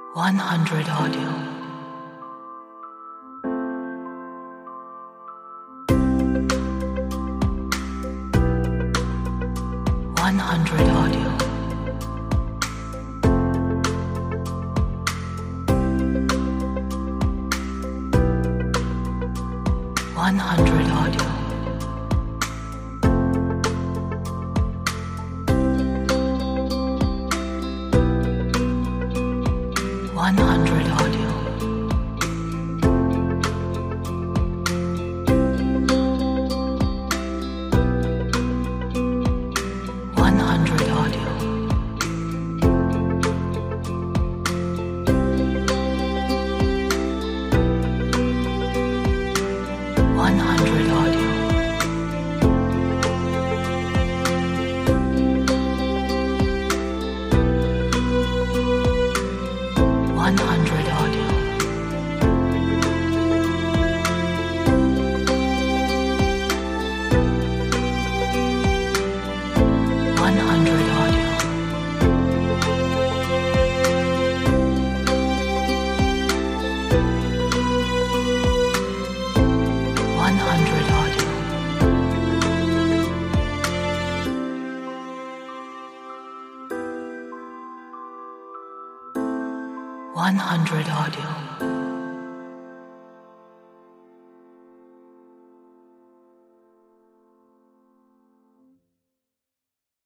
100 Audio. 100 Audio. 100 Audio. 100 Audio. 100 Audio. 100 Audio. 100 Audio. 100 Audio. 100 Audio. 100 Audio.